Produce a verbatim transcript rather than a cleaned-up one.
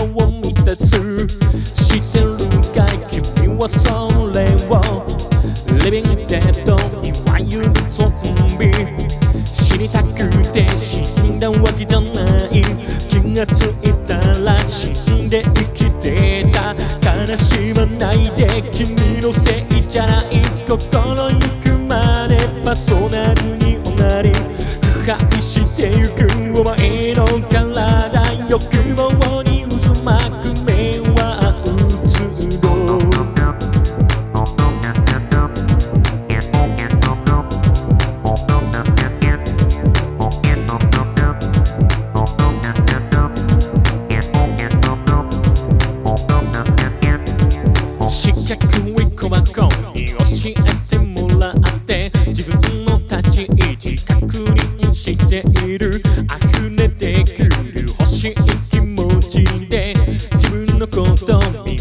を満たすしてるかい君はそれをリビングデッドいわゆるゾンビ死にたくて死んだわけじゃない気がついたら死んで生きてた悲しまないで君のせいじゃない心ゆくまでパーソナルにおなり腐敗してゆくお前の体欲望に渦巻く目はうつろ四角い小箱に教えてもらって自分の立ち位置確認している溢れてくる欲しい気持ちで自分のことを見